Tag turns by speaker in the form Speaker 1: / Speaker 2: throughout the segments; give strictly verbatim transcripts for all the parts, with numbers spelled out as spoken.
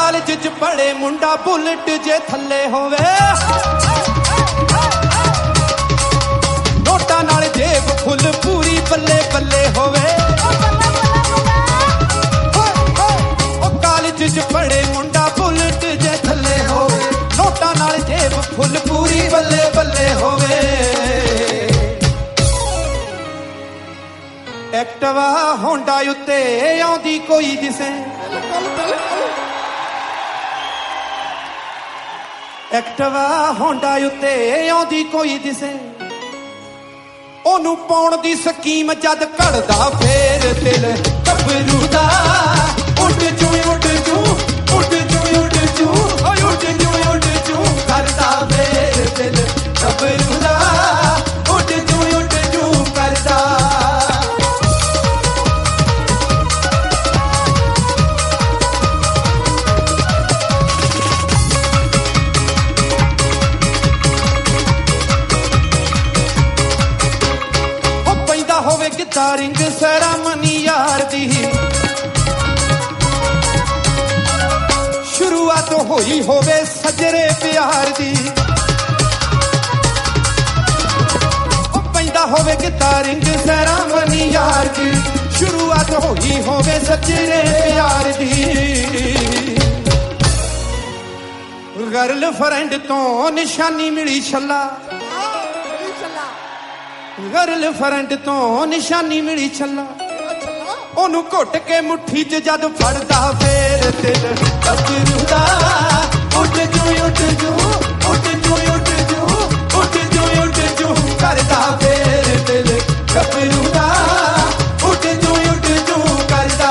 Speaker 1: College ਚ ਪੜੇ ਮੁੰਡਾ ਬੁਲਟ ਜੇ ਥੱਲੇ ਹੋਵੇ ਨੋਟਾਂ ਨਾਲ ਜੇਬ ਫੁੱਲ ਪੂਰੀ ਬੱਲੇ ਬੱਲੇ ਹੋਵੇ ਉਹ ਕਾਲਜ ਚ ਪੜੇ ਮੁੰਡਾ ਬੁਲਟ ਜੇ ਥੱਲੇ ਹੋਵੇ ਨੋਟਾਂ ਨਾਲ ਜੇਬ ਫੁੱਲ ਪੂਰੀ ਬੱਲੇ ਬੱਲੇ ਹੋਵੇ ਐਕਟਿਵਾ ਹੋਂਡਾ ਉੱਤੇ ਆਉਂਦੀ ਕੋਈ ਦਿਸੇ ਐਕਟਿਵਾ ਹੋਂਡਾ ਉੱਤੇ ਆਉਂਦੀ ਕੋਈ ਦਿਸੇ ਉਹਨੂੰ ਪਾਉਣ ਦੀ ਸਕੀਮ ਜਦ ਘੜਦਾ ਫੇਰ ਦਿਲ ਗੱਭਰੂ ਦਾ ਉੱਡ ਜੂ ਉੱਡ ਜੂ ਉੱਡ ਜੂ ਉੱਡ ਜੂ ਓਏ ਉੱਡ ਜੂ ਉੱਡ ਜੂ ਕਰਦਾ ਫੇਰ ਦਿਲ ਗੱਭਰੂ ਦਾ ਉੱਡ ਜੂ ਉੱਡ ਜੂ ਕਰਦਾ ਹੋਵੇ ਕਿੱਦਾਂ ਰਿੰਗ ਸੈਰਾਮਨੀ ਯਾਰ ਦੀ ਸ਼ੁਰੂਆਤ ਹੋਈ ਹੋਵੇ ਸਜਰੇ ਪਿਆਰ ਦੀ ਉਹ ਪੈਂਦਾ ਹੋਵੇ ਕਿੱਦਾਂ ਰਿੰਗ ਸੈਰਾਮਨੀ ਯਾਰ ਦੀ ਸ਼ੁਰੂਆਤ ਹੋਈ ਹੋਵੇ ਸਜਰੇ ਪਿਆਰ ਦੀ ਗਰਲ ਫਰੈਂਡ ਤੋਂ ਨਿਸ਼ਾਨੀ ਮਿਲੀ ਛੱਲਾ ਗਰਲ ਫਰੈਂਡ ਤੋਂ ਨਿਸ਼ਾਨੀ ਮਿਲੀ ਛੱਲਾ ਉਹਨੂੰ ਘੁੱਟ ਕੇ ਮੁੱਠੀ 'ਚ ਜਦ ਫੜਦਾ ਫੇਰ ਦਿਲ ਗੱਭਰੂ ਦਾ ਉੱਡ ਜੂ ਉੱਡ ਜੂ ਉੱਡ ਜੂ ਉੱਡ ਜੂ ਉੱਡ ਜੂ ਉੱਡ ਜੂ ਕਰਦਾ ਫੇਰ ਦਿਲ ਗੱਭਰੂ ਦਾ ਉੱਡ ਜੂ ਉੱਡ ਜੂ ਕਰਦਾ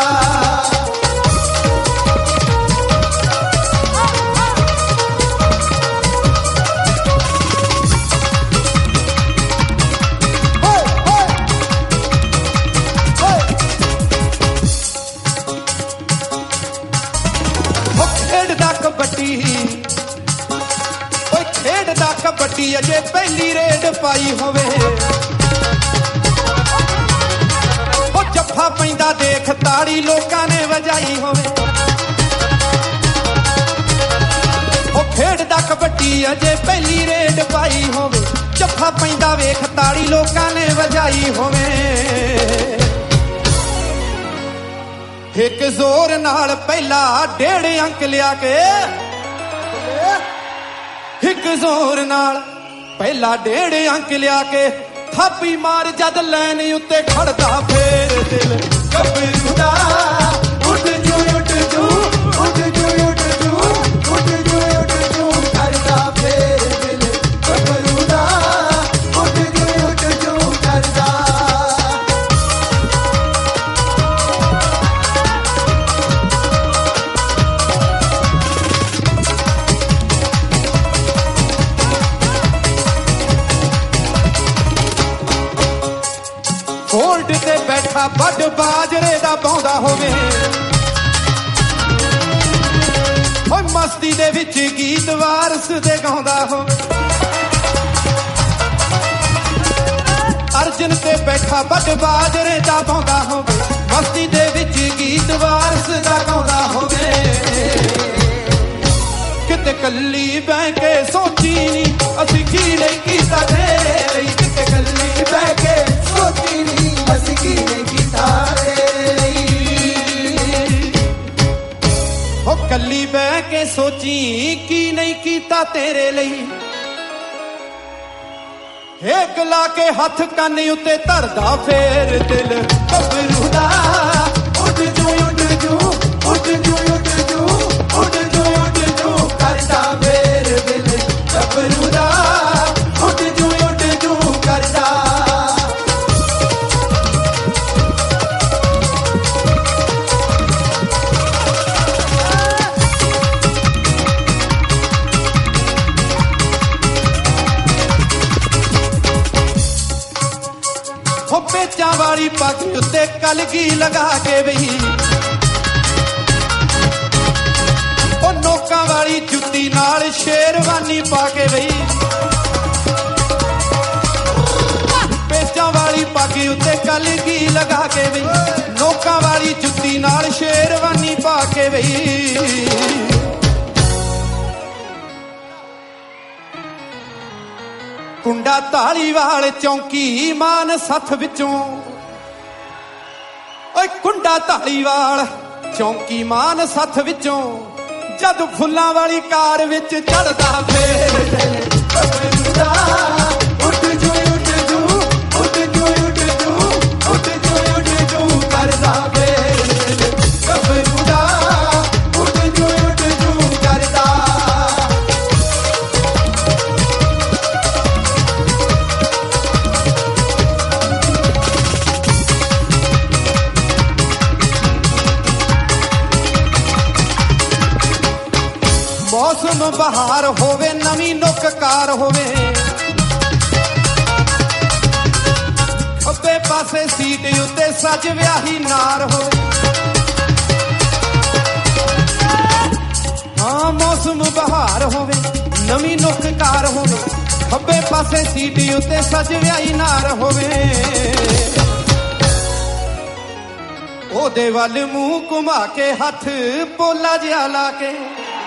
Speaker 1: ਓਏ ਖੇਡਦਾ ਕਬੱਡੀ ਅਜੇ ਪਹਿਲੀ ਰੇਡ ਪਾਈ ਹੋਵੇ ਉਹ ਜੱਫਾ ਪੈਂਦਾ ਦੇਖ ਤਾੜੀ ਲੋਕਾਂ ਨੇ ਵਜਾਈ ਹੋਵੇ ਉਹ ਖੇਡਦਾ ਕਬੱਡੀ ਅਜੇ ਪਹਿਲੀ ਰੇਡ ਪਾਈ ਹੋਵੇ ਜੱਫਾ ਪੈਂਦਾ ਵੇਖ ਤਾੜੀ ਲੋਕਾਂ ਨੇ ਵਜਾਈ ਹੋਵੇ ਇੱਕ ਜ਼ੋਰ ਨਾਲ ਪਹਿਲਾ ਡੇਢ ਅੰਕ ਲਿਆ ਕੇ ਇੱਕ ਜ਼ੋਰ ਨਾਲ ਪਹਿਲਾ ਡੇਢ ਅੰਕ ਲਿਆ ਕੇ ਥਾਪੀ ਮਾਰ ਜਦ ਲੈਣ ਉੱਤੇ ਖੜਦਾ ਫੇਰ ਦਿਲ ਗੱਭਰੂ ਦਾ ਉੱਡ ਜੂ ਉੱਡ ਜੂ ਉੱਡ ਜੂ ਉੱਡ ਜੂ ਉੱਡ ਜੂ ਉੱਡ ਜੂ ਕਰਦਾ ਫੇਰ ਦਿਲ ਗੱਭਰੂ ਦਾ ਉੱਡ ਜੂ ਉੱਡ ਜੂ ਕਰਦਾ ਹੋਲਡ ਤੇ ਬੈਠਾ ਵੱਡ ਬਾਜਰੇ ਦਾ ਪਾਉਂਦਾ ਹੋਵੇ ਓਏ ਮਸਤੀ ਦੇ ਵਿੱਚ ਗੀਤ ਵਾਰਸ ਦੇ ਗਾਉਂਦਾ ਹੋਵੇ ਅਰਜਨ ਤੇ ਬੈਠਾ ਵੱਡ ਬਾਜਰੇ ਦਾ ਪਾਉਂਦਾ ਹੋਵੇ ਮਸਤੀ ਦੇ ਵਿੱਚ ਗੀਤ ਵਾਰਸ ਦਾ ਗਾਉਂਦਾ ਹੋਵੇ ਕਿਤੇ ਕੱਲੀ ਬਹਿ ਕੇ ਸੋਚੀ ਨੀ ਅਸੀਂ ਕੀ ਨਹੀਂ ਕੀਤਾ ਤੇਰੇ ਲਈ ਕਿਤੇ ਕੱਲੀ ਬਹਿ ਕੇ ਸੋਚੀ ਨੀ ਅਸੀਂ ਕੀ ਨਹੀਂ ਕੀਤਾ ਤੇਰੇ ਲਈ ਹੋ ਕੱਲੀ ਬਹਿ ਕੇ ਸੋਚੀ ਕੀ ਨਹੀਂ ਕੀਤਾ ਤੇਰੇ ਲਈ ਏਕ ਲਾ ਕੇ ਹੱਥ ਕੰਨ ਉੱਤੇ ਧਰਦਾ ਫੇਰ ਦਿਲ ਗੱਭਰੂ ਦਾ ਉੱਡ ਜੂ ਉੱਡ ਜੂ ਉੱਡ ਜੂ ਉੱਡ ਜੂ ਉੱਡ ਜੂ ਉੱਡ ਜੂ ਕਰਦਾ ਫੇਰ ਦਿਲ ਗੱਭਰੂ ਦਾ ਉੱਡ ਜੂ ਉੱਡ ਜੂ ਕਰਦਾ ਹੋ ਪੇਚਾਂ ਵਾਲੀ ਪੱਗ ਉੱਤੇ ਕਲਗੀ ਲਗਾ ਕੇ ਬਈ ਉਹ ਨੋਕਾਂ ਵਾਲੀ ਜੁੱਤੀ ਨਾਲ ਸ਼ੇਰਵਾਨੀ ਪਾ ਕੇ ਬਈ ਪੇਚਾਂ ਵਾਲੀ ਪੱਗ ਉੱਤੇ ਕਲਗੀ ਲਗਾ ਕੇ ਬਈ ਨੋਕਾਂ ਵਾਲੀ ਜੁੱਤੀ ਨਾਲ ਸ਼ੇਰਵਾਨੀ ਪਾ ਕੇ ਬਈ ਕੁੰਡਾ ਧਾਲੀਵਾਲ ਚੌਂਕੀ ਮਾਨ ਸੱਥ ਵਿੱਚੋਂ ਓਏ ਕੁੰਡਾ ਧਾਲੀਵਾਲ ਚੌਂਕੀ ਮਾਨ ਸੱਥ ਵਿੱਚੋਂ ਜਦ ਫੁੱਲਾਂ ਵਾਲੀ ਕਾਰ ਵਿੱਚ ਚੜਦਾ ਫੇਰ ਗੱਭਰੂ ਦਾ ਉੱਠ ਜੂ ਉੱਠ ਜੂ ਉੱਠ ਜੂ ਉੱਠ ਜੂ ਉੱਠ ਜੂ ਉੱਠ ਜੂ ਕਰਦਾ ਫੇਰ ਗੱਭਰੂ ਦਾ ਉੱਠ ਜੂ ਉੱਠ ਜੂ ਕਰਦਾ। मौसम बहार होवे नवी नुक कार होवे खब्बे पासे सीट उत्ते सज व्याही नार होवे। हाँ मौसम बहार होवे नवी नुक कार होवे खब्बे पासे सीट उत्ते सज व्याही नार होवे। ओदे वल मूंह घुमा के हथ पोला जिहा ला के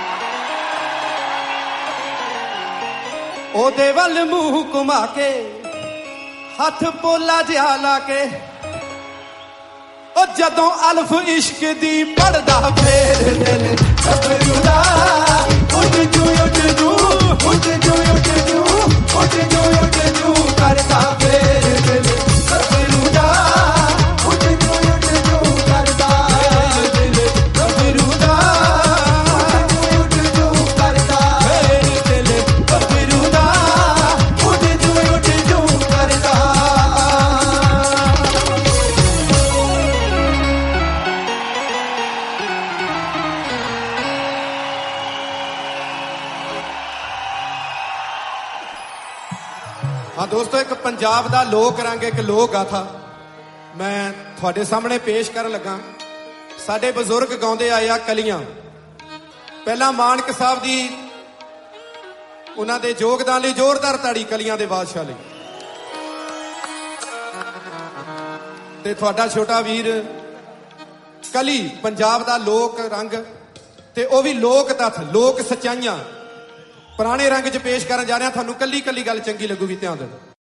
Speaker 1: ਉਹਦੇ ਵੱਲ ਮੂੰਹ ਘੁਮਾ ਕੇ ਹੱਥ ਪੋਲਾ ਜਿਹਾ ਲਾ ਕੇ ਉਹ ਜਦੋਂ ਅਲਫ ਇਸ਼ਕ ਦੀ ਪੜਦਾ ਫੇਰ ਦਿਲ ਗੱਭਰੂ ਦਾ ਉੱਠ ਜੂ ਉੱਠ ਜੂ ਉੱਠ ਜੂ ਉੱਠ ਜੂ ਉੱਠ ਜੂ ਉੱਠ ਜੂ ਕਰਦਾ ਫੇਰ ਦਿਲ ਗੱਭਰੂ ਦਾ ਉੱਠ ਜੂ ਉੱਠ ਜੂ ਕਰਦਾ ਦਿਲ ਗੱਭਰੂ ਦਾ ਉੱਠ ਜੂ ਉੱਠ ਜੂ ਕਰਦਾ ਫੇਰ ਦਿਲ ਗੱਭਰੂ ਦਾ ਉੱਠ ਜੂ ਉੱਠ ਜੂ ਕਰਦਾ। हाँ दोस्तों एक पंजाब दा लोक रंग एक लोक गाथा मैं थोड़े सामने पेश कर लगा। साडे बजुर्ग गाउंदे आए आ कलियां पहला मानक साहब दी उन्हां दे योगदान लई जोरदार ताड़ी कलियां दे बादशाह लई ते थोड़ा छोटा वीर कली पंजाब दा लोक रंग ते ओ भी लोक तथ लोक सच्चाइयां पुराने रंग च पेश करन जा रहा। थानू कली कली गल चंगी लगूगी ध्यान देना।